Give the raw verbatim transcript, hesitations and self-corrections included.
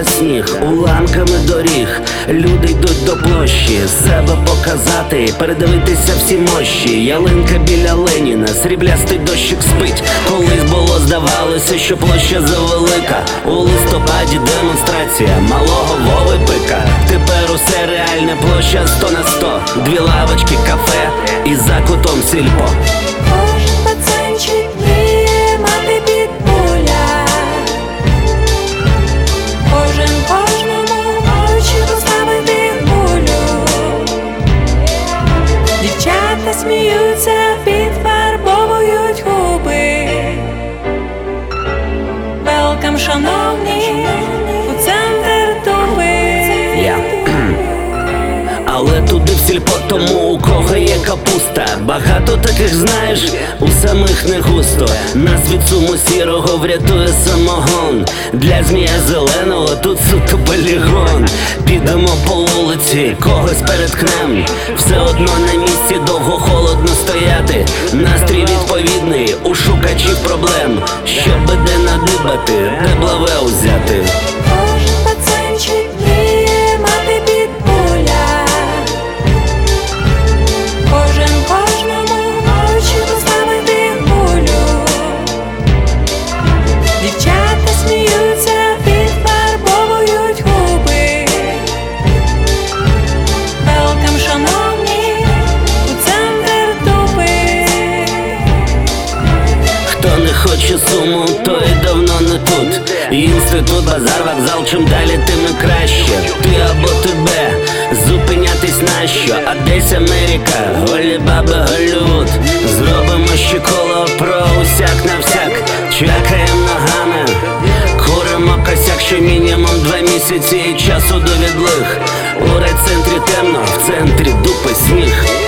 та сніг, уламками доріг. Люди йдуть до площі, себе показати, передивитися всі мощі. Ялинка біля Леніна, сріблястий дощик спить. Колись було здавалося, що площа завелика. У листопаді демонстрація малого Вови Бика. Тепер усе реальне, площа сто на сто. Дві лавочки, кафе і за кутом сільпо. Кожен пацанчик мріє мати підпуля. Кожен кожному очі поставити кулю. Дівчата сміються, підфарбовують губи. Велкам, шановні, у центр Туби. Я. Але туди в сільпо тому, у кого є капуста. Багато таких знаєш, у самих не густо. Нас від суму сірого врятує самогон. Для змія зеленого тут суто полігон. Підемо по вулиці, когось переткнем. Все одно на місці довго холодно стояти. Настрій відповідний у шукачів проблем. Щоб де надибати, де блаве узяти. Кожен пацанчик мріє мати підпуля. Кожен кожному очі поставити кулю. Дівчата сміються, підфарбовують губи. Велкам, шановні, у центр Туби. Хто не хоче суму, той давно не тут. Інститут, базар, вокзал, чим далі, тим і краще. Ти або тебе, зупинятись нащо? А десь Америка, голі баби, Голлівуд. Зробимо ще коло про усяк на всяк. Чвякаєм ногами, куримо косяк, що мінімум два місяці і часу до відлиг. У райцентрі темно, в центрі дупи сніг.